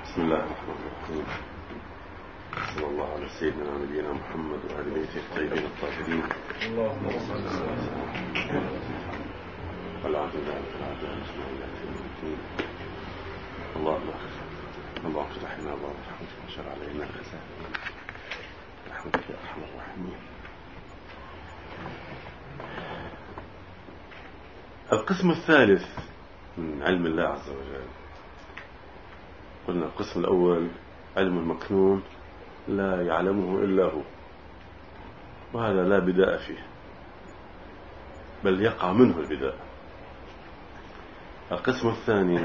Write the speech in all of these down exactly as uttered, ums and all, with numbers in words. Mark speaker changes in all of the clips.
Speaker 1: بسم الله الرحمن الرحيم. صلى الله على سيدنا ونبينا محمد وآل بيته الطيبين الطاهرين. اللهم صل على سيدنا محمد والعبد لله والعبد لله. اللهم اللهم افتح لنا ابواب رحمتك وانشر علينا خزائن رحمتك يا ارحم الراحمين. القسم الثالث من علم الله عز وجل. قلنا القسم الأول علم مكنون لا يعلمه إلا هو، وهذا لا بداء فيه بل يقع منه البداء. القسم الثاني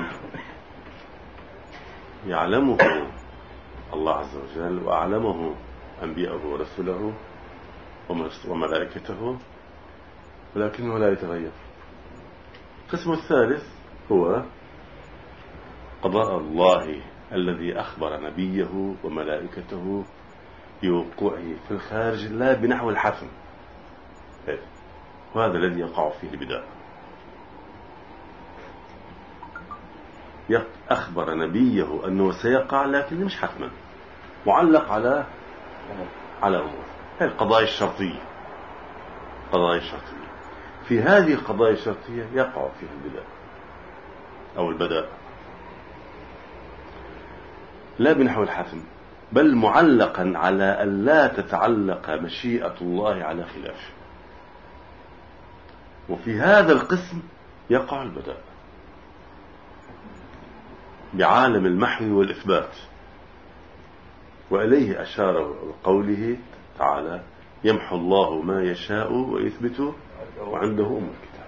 Speaker 1: يعلمه الله عز وجل وأعلمه أنبياءه ورسله وملائكته ولكنه لا يتغير. القسم الثالث هو قضاء الله الذي أخبر نبيه وملائكته بوقوعه في الخارج لا بنحو الحتم، وهذا الذي يقع فيه البداء. أخبر نبيه أنه سيقع لكن مش حتما، معلق على على أمور. هذه القضايا الشرطية. قضايا الشرطية في هذه القضايا الشرطية يقع فيها البداء أو البداء لا بنحو الحتم، بل معلقا على أن لا تتعلق مشيئة الله على خلافه. وفي هذا القسم يقع البداء بعالم المحو والإثبات، وإليه أشار قوله تعالى: يمحو الله ما يشاء ويثبت وعنده أم الكتاب.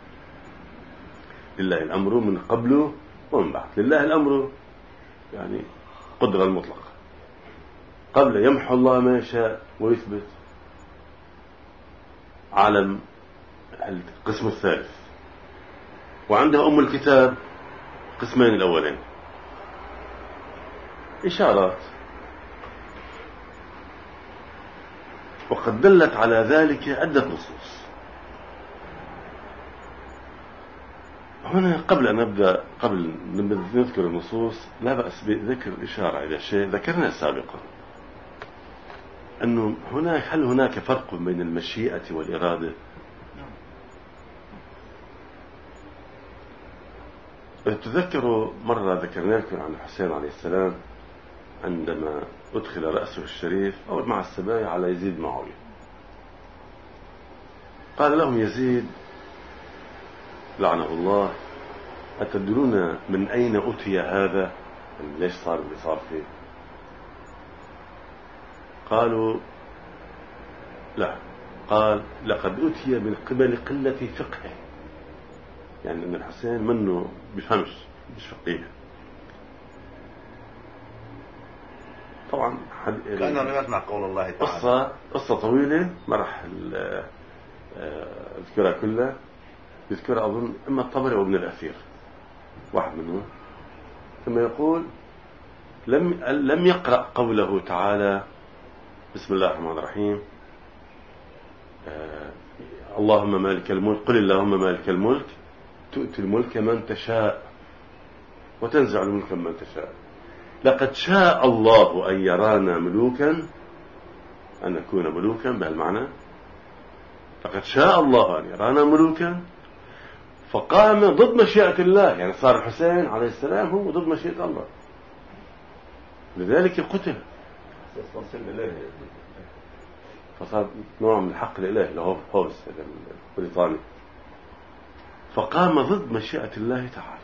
Speaker 1: لله الأمر من قبل ومن بعد. لله الأمر يعني قدرة المطلقة، قبل يمحو الله ما يشاء ويثبت عالم القسم الثالث، وعنده أم الكتاب قسمين الأولين إشارات، وقد دلت على ذلك عدة نصوص. هنا قبل أن نبدأ، قبل أن نذكر النصوص، لا بأس بذكر إشارة إلى شيء ذكرنا سابقا، أنه هناك هل هناك فرق بين المشيئة والإرادة؟ تذكروا مرة ذكرنا لكم عن الحسين عليه السلام عندما أدخل رأسه الشريف أو مع السبايا على يزيد معاوية، قال لهم يزيد لعنه الله: أتدرون من أين أتي هذا؟ ليش صار اللي صار فيه؟ قالوا لا. قال: لقد أتي من قبل قلة فقهه، يعني أن الحسين منه بفهمش، مش فقيه. طبعا
Speaker 2: كأنه لم يسمع قول الله تعالى.
Speaker 1: قصة قصة طويلة ما راح أذكرها كلها، يذكر أظن إما الطبري وابن الأثير واحد منهم، ثم يقول: لم لم يقرأ قوله تعالى: بسم الله الرحمن الرحيم، آه اللهم مالك الملك، قل اللهم مالك الملك تؤتي الملك من تشاء وتنزع الملك من تشاء. لقد شاء الله أن يرانا ملوكا، أن نكون ملوكا بهالمعنى. لقد شاء الله أن يرانا ملوكا، فقام ضد مشيئة الله، يعني صار الحسين عليه السلام هو ضد مشيئة الله، لذلك قتل، فصار نوع من الحق الإلهي لهوس البريطاني، فقام ضد مشيئة الله تعالى.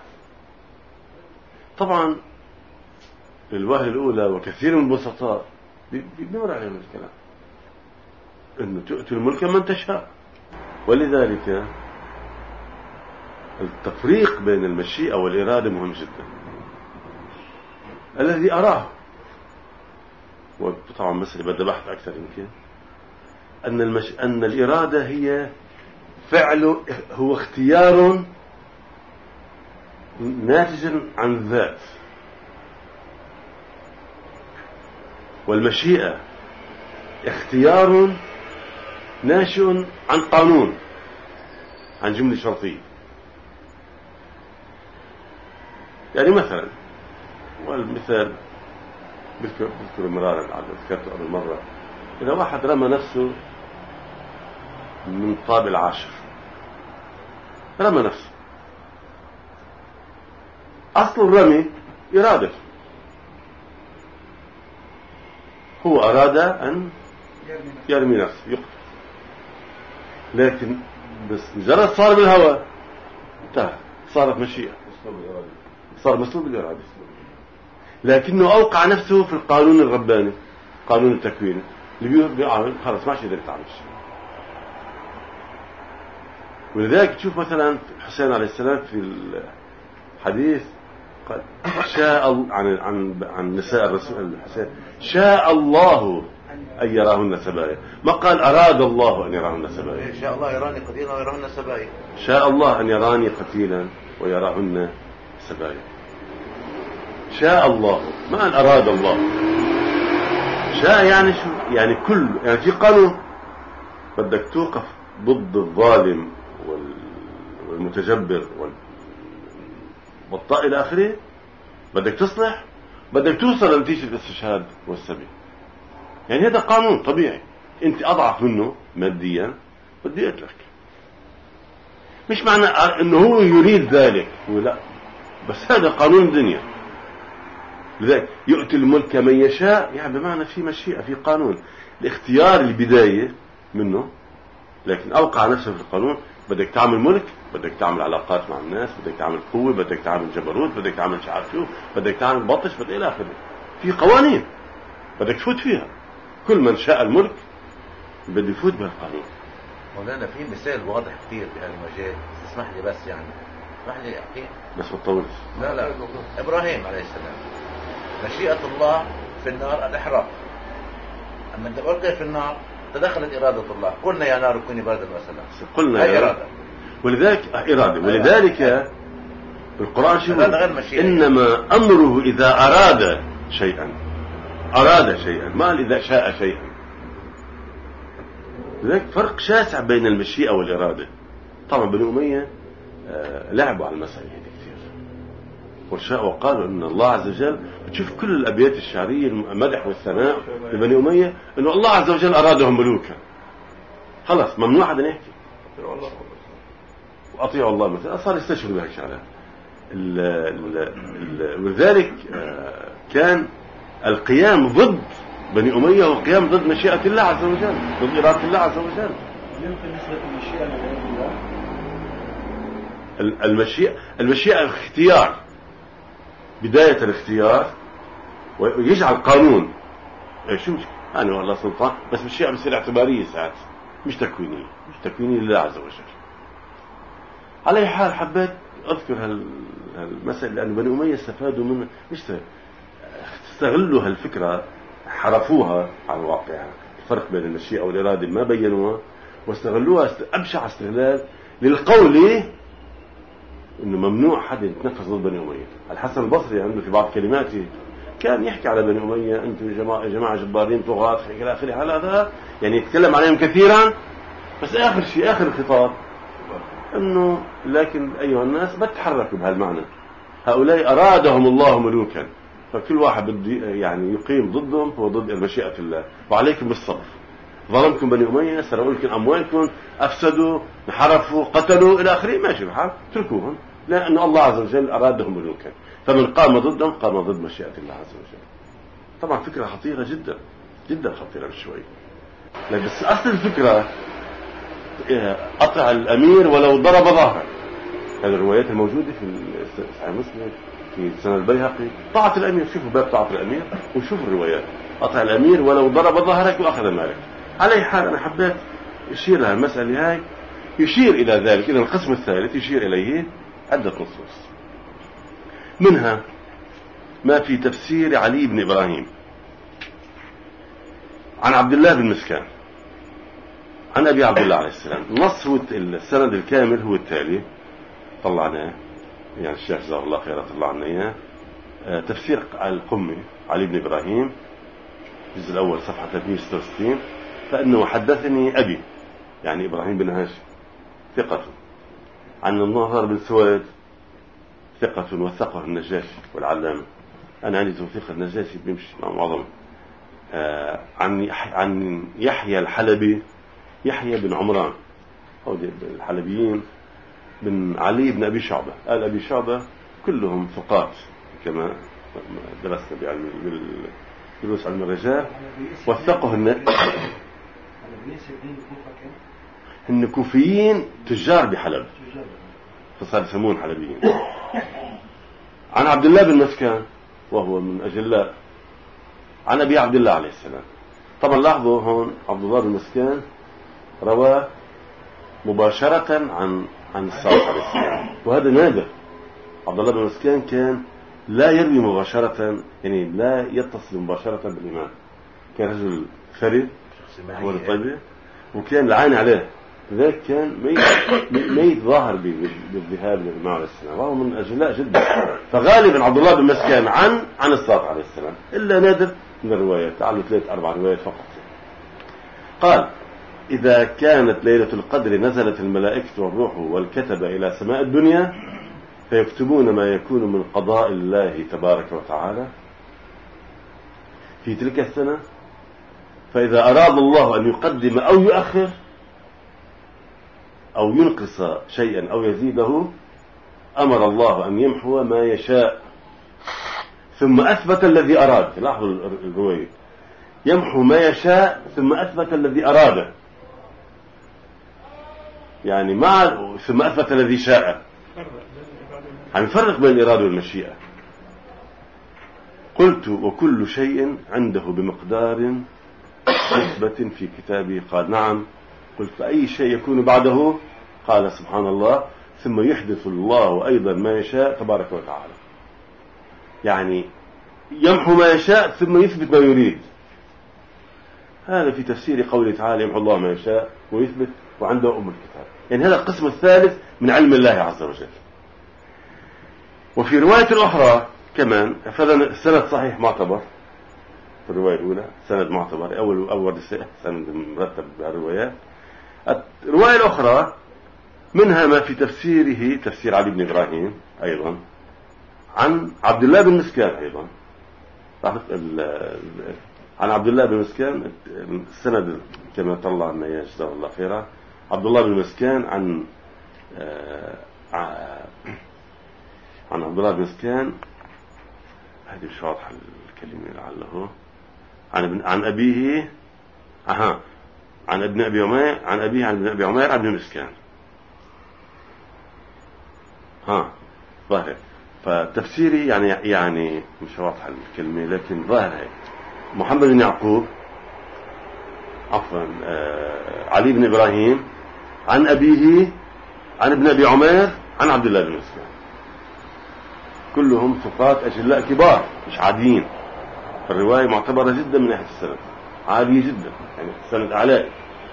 Speaker 1: طبعا الوهلة الأولى وكثير من البسطاء بيمر عليهم الكلام أنه تؤتي الملك من تشاء، ولذلك التفريق بين المشيئة والإرادة مهم جدا. الذي أراه، وطبعا مسألة بدأ بحث أكثر يمكن، أن, المش... أن الإرادة هي فعل، هو اختيار ناتج عن الذات، والمشيئة اختيار ناشئ عن قانون، عن جملة شرطية. يعني مثلا والمثال بذكر بذكر مرارا ذكرته قبل مرة. إذا واحد رمى نفسه من طابق العاشر، رمى نفسه، أصل الرمي إرادة، هو أراد أن يرمي نفسه يقتل، لكن بس مجرد صار بالهواء انتهى، صارت مشيئة، صار مسلوب بالإرادة، لكنه أوقع نفسه في القانون الرباني، قانون التكوين اللي بيعمل خلاص ما يقدر يتعمل شيء. ولذلك تشوف مثلا حسين عليه السلام في الحديث قال شاء عن عن عن نساء الرسول الحسين شاء الله أن يراهن سبايا، ما قال أراد الله أن يراهن سبايا.
Speaker 2: شاء الله يراني قتيلا ويراهن سبايا،
Speaker 1: شاء الله أن يراني قتيلا ويراهن سبايا. شاء الله ما قال أراد الله. شاء يعني شو يعني؟ كل يعني في قانون بدك توقف ضد الظالم والمتجبر والبطاء إلى آخره، بدك تصلح، بدك توصل لنتيجة الاستشهاد والسبي. يعني هذا قانون طبيعي، انت اضعف منه ماديا بدي اقتلك، مش معنى انه هو يريد ذلك لا، بس هذا قانون الدنيا. لذلك يؤتي الملك من يشاء، يعني بمعنى في مشيئة، في قانون الاختيار البداية منه، لكن اوقع نفسه في القانون. بدك تعمل ملك، بدك تعمل علاقات مع الناس، بدك تعمل قوة، بدك تعمل جبروت، بدك تعمل شعار شو، بدك تعمل بطش، بدك الى اخره. في قوانين بدك تفوت فيها، كل من شاء الملك بده يفوت بهالقانون.
Speaker 2: مولانا في مثال واضح كثير بهالمجال، اسمح لي بس يعني اسمح لي احكي
Speaker 1: بس ما تطولش.
Speaker 2: لا لا ابراهيم عليه السلام مشيئة الله في النار الاحراق، اما انت ألقي في النار تدخلت إرادة الله، قلنا يا نار كوني بردا وسلاما،
Speaker 1: قلنا هي إرادة، ولذلك إرادة، ولذلك القرآن شو إنما أمره إذا أراد شيئا، أراد شيئا، ما قال إذا شاء شيئا. لذلك فرق شاسع بين المشيئة والإرادة. طبعا بني أمية لعبوا على المسألة هذه كثير، وشاء وقالوا إن الله عز وجل، بتشوف كل الأبيات الشعرية المدح والثناء لبني أمية إنه الله عز وجل أرادهم ملوكا، خلاص ممنوع حدا يحكي وأطيعوا الله مثلا، صار يستشهدوا بهيك شغلات. ولذلك كان القيام ضد بني أمية هو قيام ضد مشيئة الله عز وجل، ضد إرادة الله عز وجل.
Speaker 3: يمكن نسبة المشيئة لله.
Speaker 1: المشيئة المشيئة اختيار، بداية الاختيار، ويجعل قانون. شو مش أنا والله سلطان، بس مشيئة بصير اعتبارية ساعات، مش تكوينية، مش تكوينية لله عز وجل. على أي حال حبيت أذكر هالمسألة لأن بني أمية استفادوا منه، مش استغلوا هالفكرة، حرفوها على الواقع، الفرق بين المشيئة والإرادة ما بينوها، واستغلوها أبشع استغلال للقول إنه ممنوع حد يتنفذ ضد بني أمية. الحسن البصري عنده في بعض كلماته كان يحكي على بني أمية أنتم جماعة جماعة جبارين طغاة إلى آخره، هذا يعني يتكلم عليهم كثيرا، بس آخر شيء آخر الخطاب إنه لكن أيها الناس ما تتحركوا بهالمعنى، هؤلاء أرادهم الله ملوكا، فكل واحد بده يعني يقيم ضدهم هو ضد مشيئة الله، وعليكم بالصبر. ظلمكم بني أمية، سرقوا لكم أموالكم، أفسدوا، انحرفوا، قتلوا إلى آخره، ماشي الحال، تركوهم، لأن الله عز وجل أرادهم ملوكا، فمن قام ضدهم قام ضد مشيئة الله عز وجل. طبعا فكرة خطيرة جدا جدا خطيرة بشوي، لكن أصل الفكرة قطع الأمير ولو ضرب ظهره. هذه الروايات الموجودة في صحيح مسلم في سنة البيهقي، طاعة الأمير، شوفوا باب طاعة الأمير وشوفوا الروايات، قطع الأمير ولو ضرب ظهرك وأخذ مالك. على أي حال أنا حبيت يشير لها المسألة هاي، يشير إلى ذلك. إذا القسم الثالث يشير إليه عدة نصوص، منها ما في تفسير علي بن إبراهيم عن عبد الله بن مسكان عن أبي عبد الله عليه السلام. نص السند الكامل هو التالي، طلعناه يعني الشيخ جزاه الله خيرا طلع لنا اياه، تفسير القمي علي بن إبراهيم الجزء الأول صفحة ثلاثمئة وستة وستين. فإنه حدثني أبي يعني إبراهيم بن هاشم ثقة عن الناظر بن سويد ثقة وثقه النجاشي والعلامة أنا عندي توثيق النجاشي بيمشي مع معظم آه عن عن يحيى الحلبي، يحيى بن عمران أو الحلبيين بن علي بن أبي شعبة. آل أبي شعبة كلهم ثقات كما درسنا بعلم دروس علم الرجال. وثقه هن كوفيين تجار بحلب فصار يسمون حلبيين. عن عبد الله بن مسكان وهو من أجلاء، عن أبي عبد الله عليه السلام. طبعا لاحظوا هون عبد الله بن مسكان روى مباشرة عن عن الصادق عليه السلام، وهذا نادر. عبد الله بن مسكان كان لا يروي مباشرة، يعني لا يتصل مباشرة بالإمام. كان رجل ثري هو الطيبة، وكان لعان عليه، لذلك كان ميت ميت ظاهر بالذهاب للإمام عليه السلام، وهو من أجلاء جدا. فغالبا عبد الله بن مسكان عن عن الصادق عليه السلام، إلا نادر من الروايات، تعالوا ثلاث أربع روايات فقط. قال: إذا كانت ليلة القدر نزلت الملائكة والروح والكتب إلى سماء الدنيا فيكتبون ما يكون من قضاء الله تبارك وتعالى في تلك السنة، فإذا أراد الله أن يقدم أو يؤخر أو ينقص شيئا أو يزيده أمر الله أن يمحو ما يشاء ثم أثبت الذي أراد. لاحظوا الرواية، يمحو ما يشاء ثم أثبت الذي أراده، يعني مع ثم أثبت الذي شاء، يعني فرق بين الإرادة والمشيئة. قلت: وكل شيء عنده بمقدار نسبة في كتابه. قال: نعم. قلت: فأي شيء يكون بعده؟ قال: سبحان الله، ثم يحدث الله أيضا ما يشاء تبارك وتعالى. يعني يمحو ما يشاء ثم يثبت ما يريد. هذا في تفسير قوله تعالى: يمحو الله ما يشاء ويثبت وعنده أم الكتاب. يعني هذا القسم الثالث من علم الله عز وجل. وفي رواية أخرى كمان، فالسند صحيح معتبر في الرواية الأولى، سند معتبر، أول أول سند مرتب بالروايات. الرواية الأخرى منها ما في تفسيره، تفسير علي بن إبراهيم أيضا، عن عبد الله بن مسكان أيضا، عن عبد الله بن مسكان. السند كما طلع لنا إياه جزاه الله خيرا، عبد الله بن مسكان عن عن عبد الله بن مسكان، هذه مش واضحة الكلمة لعله، عن ابن عن أبيه أها عن ابن أبي عمير عن أبيه عن ابن أبي عمير عن ابن مسكان. ها ظاهر. فتفسيري يعني يعني مش واضحة الكلمة لكن ظاهر هيك. محمد بن يعقوب عفوا آه علي بن إبراهيم عن أبيه عن ابن أبي عمير عن عبد الله بن مسكين، كلهم ثقات أجلاء كبار مش عاديين. فالرواية معتبرة جدا من ناحية السند، عالية جدا، يعني السند أعلى.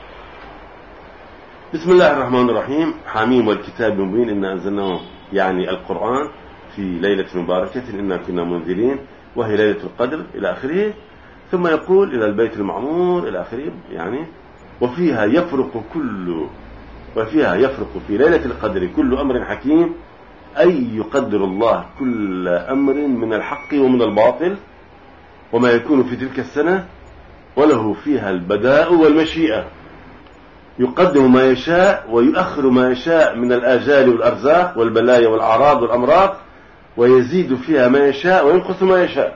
Speaker 1: بسم الله الرحمن الرحيم. حميم والكتاب المبين إنا أنزلناه، يعني القرآن، في ليلة مباركة إنا كنا منذرين وهي ليلة القدر إلى آخره. ثم يقول إلى البيت المعمور إلى آخره، يعني وفيها يفرق كل وفيها يفرق في ليلة القدر كل أمر حكيم، أي يقدر الله كل أمر من الحق ومن الباطل وما يكون في تلك السنة، وله فيها البداء والمشيئة، يقدم ما يشاء ويؤخر ما يشاء من الآجال والأرزاق والبلايا والأعراض والأمراض، ويزيد فيها ما يشاء وينقص ما يشاء،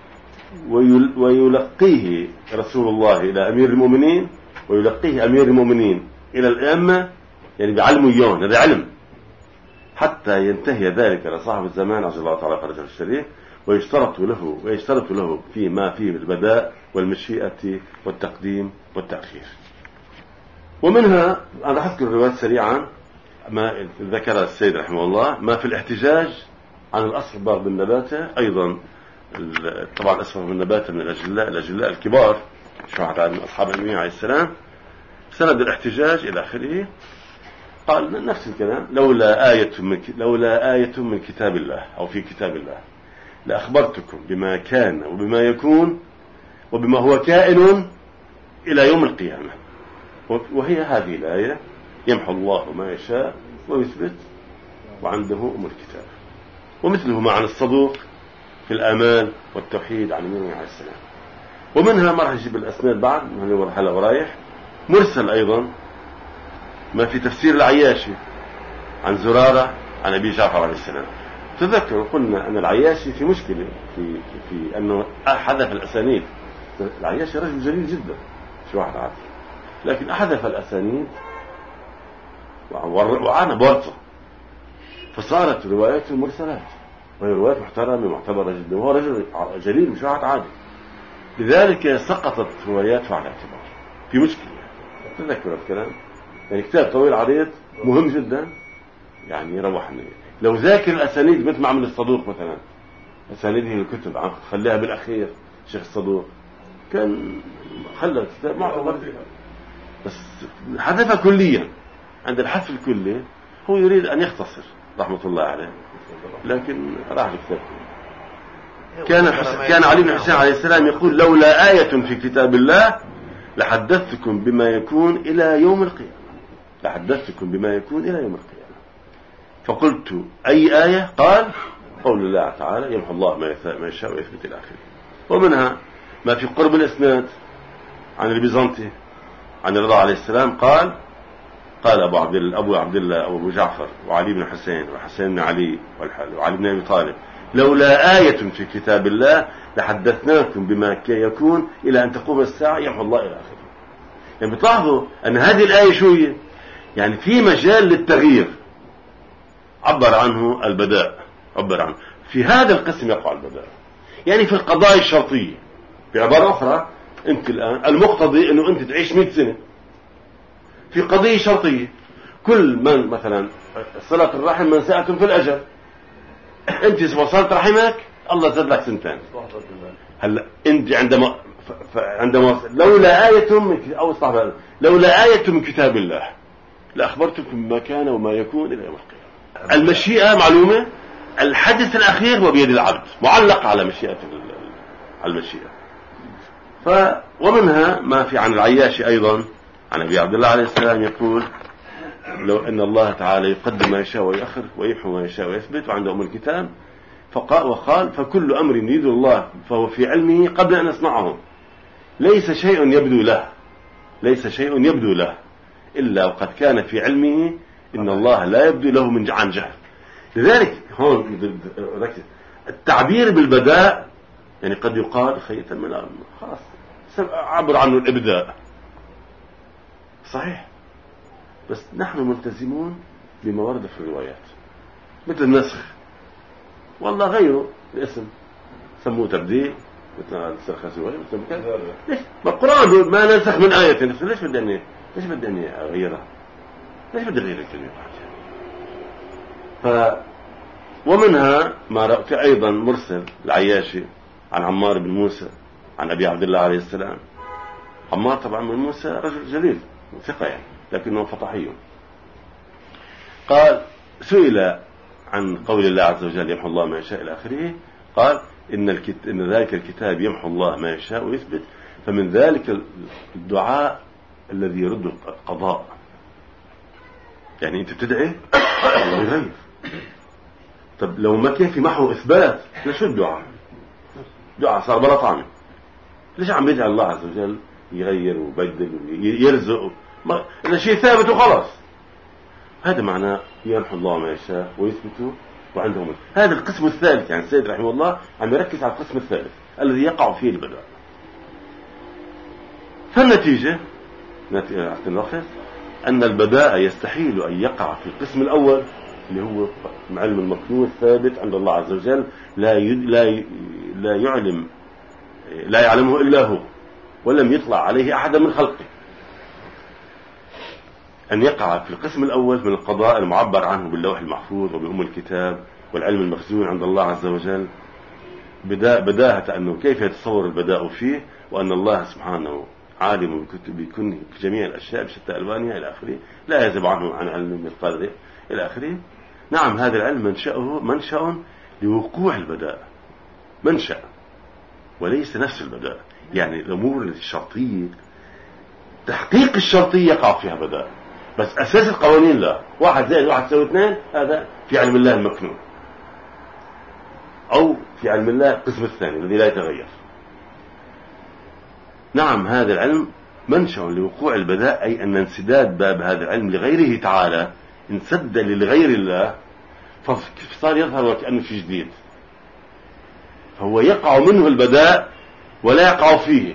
Speaker 1: ويلقيه رسول الله إلى أمير المؤمنين ويلقيه أمير المؤمنين إلى الأئمة، يعني بعلم يون، هذا علم، حتى ينتهي ذلك لصاحب الزمان عز الله تعالى فرجه الشريف، ويشترط له ويشترط له فيما فيه البداء والمشيئة والتقديم والتأخير. ومنها أنا أذكر الروايات سريعا ما ذكر السيد رحمه الله، ما في الاحتجاج عن الأصفر بن نباتة، أيضا طبعا الأصفر بن نباتة من الأجلاء الأجلاء الكبار، شهد عن أصحاب النبي عليه السلام، سند الاحتجاج إلى آخره. قال نفس الكلام: لولا آية من لولا آية من كتاب الله أو في كتاب الله لأخبرتكم بما كان وبما يكون وبما هو كائن إلى يوم القيامة. وهي هذه الآية: يمحو الله ما يشاء ويثبت وعنده أم الكتاب. ومثله مع الصدوق في الآمال والتوحيد عن النبي عليه السلام. ومنها ما راح يجيب الأسناد بعد من هلا ورايح مرسل أيضا ما في تفسير العياشي عن زرارة عن أبي جعفر عليه السلام. تذكروا قلنا أن العياشي في مشكلة في, في أنه حذف الأسانيد. العياشي رجل جليل جدا مش واحد عادي، لكن أحذف الأسانيد وعانى بورطة، فصارت رواياته مرسلات، وهي روايات محترمة معتبرة جدا، وهو رجل جليل مش واحد عادي، لذلك سقطت رواياته على اعتبار في مشكلة. تذكروا الكلام، يعني كتاب طويل عريض مهم جدا، يعني روحني لو ذاكر الأسانيد مثل ما عمل الصدوق مثلا، أسانيده الكتب عم خليها بالأخير شيخ الصدوق كان خلى الكتاب معتبر، بس حذفها كليا. عند الحذف الكلي هو يريد أن يختصر رحمة الله عليه، لكن راح الكتاب. كان كان علي بن حسين عليه السلام يقول لولا آية في كتاب الله لحدثتكم بما يكون إلى يوم القيامة، لحدثتكم بما يكون إلى يوم القيامة. فقلت أي آية؟ قال قول الله تعالى يمحو الله ما يشاء ويثبت إلى آخره. ومنها ما في قرب الإسناد عن البيزنطي عن الرضا عليه السلام قال قال أبو عبد الله أبو عبد الله أو أبو جعفر وعلي بن حسين وحسين بن علي وعلي بن أبي طالب لولا آية في كتاب الله لحدثناكم بما يكون إلى أن تقوم الساعة يمحو الله إلى آخره. يعني بتلاحظوا أن هذه الآية شو هي؟ يعني في مجال للتغيير عبر عنه البداء، عبر عنه في هذا القسم يقع البداء. يعني في القضايا الشرطية بعبارة أخرى أنت الآن المقتضي أنه أنت تعيش مئة سنة في قضية شرطية، كل من مثلا صلة الرحم من ساءة في الأجل، أنت وصلت رحمك الله زاد لك سنتين. هلا أنت عندما عندما لولا آية من أو صحبة لولا آية من كتاب الله لأخبرتكم ما كان وما يكون إلى يوم القيامة. المشيئة معلومة، الحدث الأخير هو بيد العبد، معلق على مشيئة على المشيئة. ف ومنها ما في عن العياشي أيضا عن أبي عبد الله عليه السلام يقول لو أن الله تعالى يقدم ما يشاء ويأخر ويمحو ما يشاء ويثبت، وعنده أم الكتاب فقال وقال فكل أمر يريد الله فهو في علمه قبل أن يصنعه، ليس شيء يبدو له ليس شيء يبدو له إلا وقد كان في علمه إن الله لا يبدو له من عن جهل. لذلك هون التعبير بالبداء يعني قد يقال خيطا من خلاص عبر عنه الإبداء صحيح، بس نحن ملتزمون بما ورد في الروايات مثل النسخ، والله غيره الاسم سموه تبديل مثل نسخ رواية مثل كذا. ليش القرآن ما نسخ من آية نفسه؟ ليش بدي أني ليش بدي أني أغيرها؟ ليش بدي أغير الكلمة؟ ف ومنها ما رأيت أيضا مرسل العياشي عن عمار بن موسى عن أبي عبد الله عليه السلام. عمار طبعا بن موسى رجل جليل ثقة يعني، لكنه فطحي. قال سئل عن قول الله عز وجل يمحو الله ما يشاء إلى آخره، قال إن, الكت... إن ذلك الكتاب يمحو الله ما يشاء ويثبت، فمن ذلك الدعاء الذي يرد القضاء. يعني أنت تدعي ويغير، طب لو ما كان في محو إثبات ليش الدعاء؟ دعاء صار بلا طعمه. ليش عم يدعي الله عز وجل يغير ويبدل ويرزق؟ ما... إذا شيء ثابت وخلاص. هذا معناه يمحو الله ما يشاء ويثبته وعندهم. هذا القسم الثالث، يعني السيد رحمه الله عم يركز على القسم الثالث الذي يقع فيه البداء. فالنتيجة نتيجة النقص أن البداء يستحيل أن يقع في القسم الأول اللي هو علم المكنون الثابت عند الله عز وجل، لا لا لا يعلم لا يعلمه إلا هو، ولم يطلع عليه أحد من خلقه. أن يقع في القسم الأول من القضاء المعبر عنه باللوح المحفوظ وبأم الكتاب والعلم المخزون عند الله عز وجل، بداهة أنه كيف يتصور البداء فيه، وأن الله سبحانه عالم بكونه جميع الأشياء بشتى ألوانها إلى آخره، لا يزب عنه عن علم مثقال إلى آخره. نعم هذا العلم منشأه منشأ لوقوع البداء، منشأ وليس نفس البداء. يعني الأمور الشرطية تحقيق الشرطية يقع فيها بداء، بس أساس القوانين لا، واحد زائد واحد تساوي اثنين هذا في علم الله المكنون، أو في علم الله القسم الثاني الذي لا يتغير. نعم هذا العلم منشأ لوقوع البداء، أي أن انسداد باب هذا العلم لغيره تعالى انسد لغير الله، فصار يظهر وكأنه في جديد، فهو يقع منه البداء ولا يقع فيه،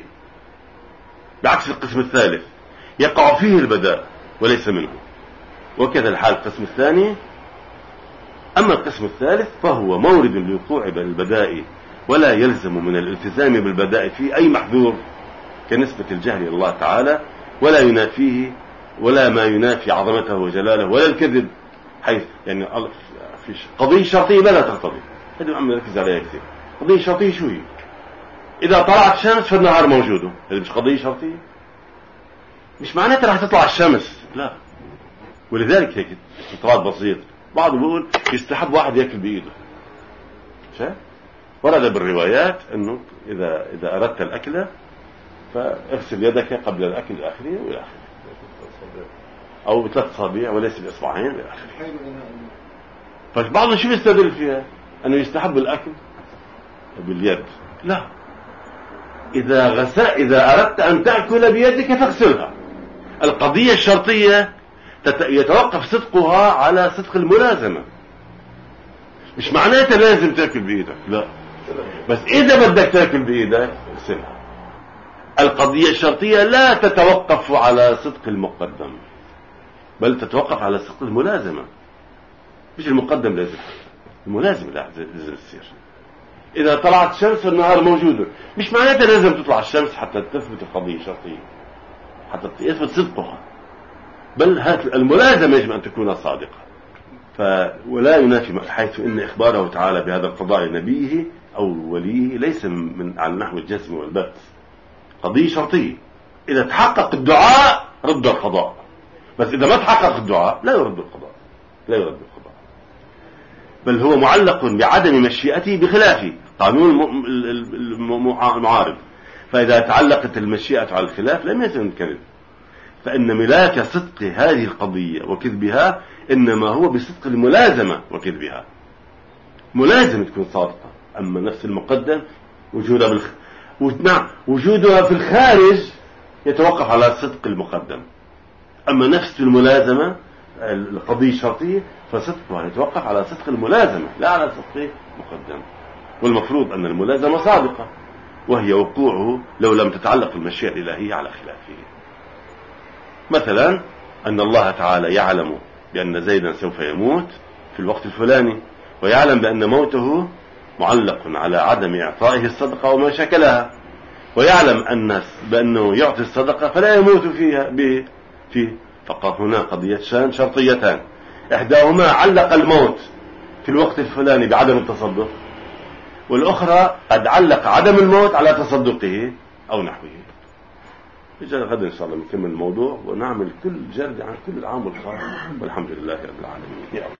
Speaker 1: بعكس القسم الثالث يقع فيه البداء وليس منه. وكذا الحال القسم الثاني. أما القسم الثالث فهو مورد لوقوع البداء ولا يلزم من الالتزام بالبداء في أي محذور كنسبة الجهل إلى الله تعالى، ولا ينافيه ولا ما ينافي عظمته وجلاله، ولا الكذب، حيث يعني في قضية شرطية لا تقتضي، هذه عم نركز عليها كثير. قضية شرطية شو هي؟ إذا طلعت الشمس فالنهار موجود، هذه مش قضية شرطية، مش معناتها راح تطلع الشمس، لا. ولذلك هيك اعتراض بسيط، بعض بيقول يستحب واحد ياكل بإيده. شايف؟ ورد بالروايات انه اذا اذا اردت الاكل فاغسل يدك قبل الاكل الى اخره والى اخره، او بثلاث اصابع وليس باصبعين الى اخره. فبعضهم شو بيستدل فيها؟ انه يستحب الاكل باليد. لا، اذا غسل اذا اردت ان تاكل بيدك فاغسلها. القضيه الشرطيه يتوقف صدقها على صدق الملازمه، مش معناتها لازم تاكل بايدك، لا، بس اذا بدك تاكل بايدك اغسلها. القضيه الشرطيه لا تتوقف على صدق المقدم، بل تتوقف على صدق الملازمه، مش المقدم لازم، الملازم لازم يصير. اذا طلعت الشمس والنهار موجوده، مش معناتها لازم تطلع الشمس حتى تثبت القضيه الشرطيه، حتى يثبت صدقها، بل الملازمه يجب ان تكون صادقه. ف ولا ينافي، حيث ان اخباره تعالى بهذا القضاء لنبيه او وليه ليس من على نحو الجزم والبت، قضيه شرطيه. اذا تحقق الدعاء رد القضاء، بس اذا ما تحقق الدعاء لا يرد القضاء، لا يرد القضاء، بل هو معلق بعدم مشيئته بخلافه، قانون المعارض. فاذا تعلقت المشيئه على الخلاف لم يتم الكذب، فإن ملاك صدق هذه القضية وكذبها إنما هو بصدق الملازمة وكذبها. ملازم تكون صادقة، أما نفس المقدم وجودها بالخ... نعم وجودها في الخارج يتوقف على صدق المقدم، أما نفس الملازمة القضية الشرطية فصدقها يتوقف على صدق الملازمة لا على صدق المقدم. والمفروض أن الملازمة صادقة، وهي وقوعه لو لم تتعلق المشيئة الإلهية على خلافه. مثلا أن الله تعالى يعلم بأن زيدا سوف يموت في الوقت الفلاني، ويعلم بأن موته معلق على عدم إعطائه الصدقة وما شكلها، ويعلم أن بأنه يعطي الصدقة فلا يموت فيها به فيه. فقط هنا قضية شان شرطيتان، إحداهما علق الموت في الوقت الفلاني بعدم التصدق، والأخرى قد علق عدم الموت على تصدقه أو نحوه. غدا إن شاء الله نكمل الموضوع ونعمل كل جرد عن كل العام والخاص، والحمد لله رب العالمين.